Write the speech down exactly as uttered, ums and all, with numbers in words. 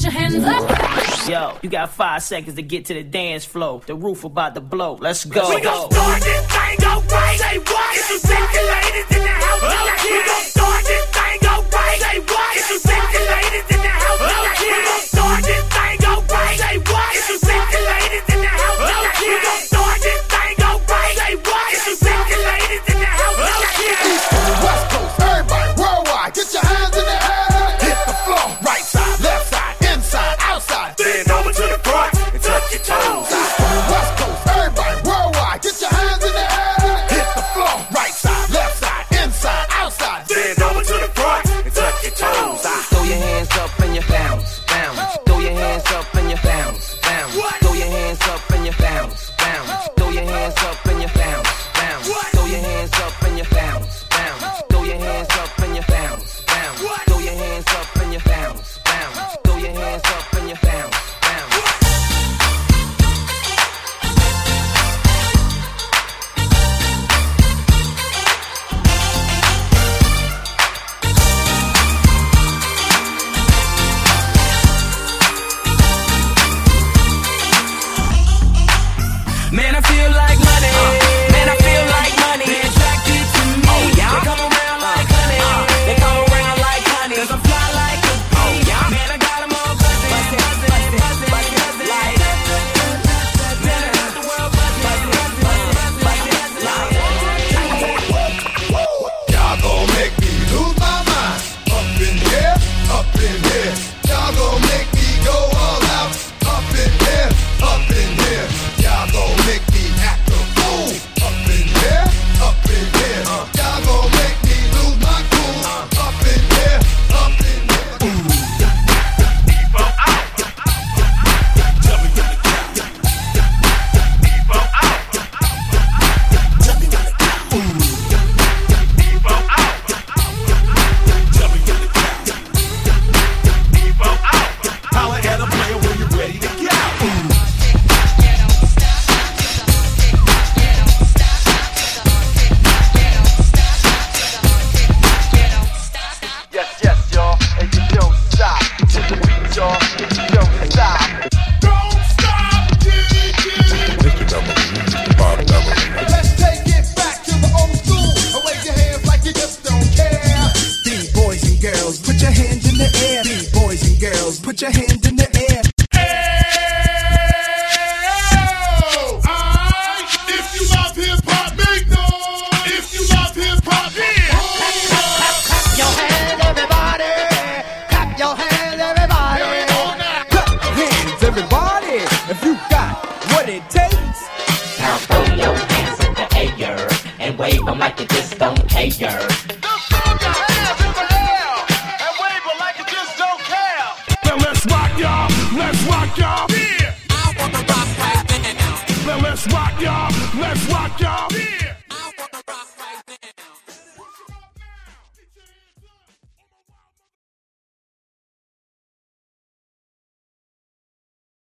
your hands up. Yo, you got five seconds to get to the dance floor. The roof about to blow. Let's go. We gon' start this thing, go right. Say what? If you sexy ladies in the house, okay. We gon' start this thing, go right. Say what? If you sexy ladies in the house, okay. We gon' start this thing, go right. Say what? If you sexy ladies in the house, okay. We gon' start this thing, go right. Say what? If you sexy ladies in the house, okay. East Coast, West Coast, everybody worldwide, get your hands in the air. Hit the floor, right side, left side, inside, outside. Bend over to the front and touch your toes. East Coast, West Coast, everybody worldwide, get your hands in the air. Hit the floor, right side, left side, inside, outside. Bend over to the front and touch your toes. Throw your hands up and you bounce, bounce. Throw your hands up and you bounce, bounce. Throw your hands up and you bounce, bounce. Throw your hands up and you bounce, bounce. Throw your hands up and you bounce, bounce. Throw your hands up and you bounce, bounce. Throw your hands up and you bounce, bounce. Throw your hands up and you bounce, bounce. Man, I feel like money. Man, I feel like money. They attracted to me. Oh, yeah. They come around like honey. They come around like honey. Cause I fly like a bee. Oh, yeah. Man, I got them all buzzing. Buzzing, buzzing, buzzing, buzzing, buzzing. Like, man, I got the world buzzing. Buzzing, buzzing, buzzing, buzzing. Like, Y'all gon' make me lose my mind. Up in here, up in here. Y'all gon' make me go all out. Up in here, up in here. Y'all gon' make me act a fool. Up in here, up in here. Y'all gon' make me lose my cool. Up in here, up in here. Holla at a player when you're ready to get out. Yes, yes, y'all, and you don't stop. To the beat, y'all, and you don't stop. Don't stop, yeah, Mister Double, Mister Bob Double. Let's take it back to the old school. Wave your hands like you just don't care. B-boys and girls, put your hands in the air. B-boys and girls, put your hands in the air. If you love hip hop, make noise. If you love hip hop, Clap your hands, everybody. Clap your hands, everybody. Clap your hands, everybody. If you got what it takes. Now throw your hands in the air and wave them like you just don't care. Just throw your hands in the air and wave them like you just don't care. Now let's rock, y'all. Let's rock, y'all. Yeah. I wanna rock right now. Now let's rock, y'all. Let's rock, y'all.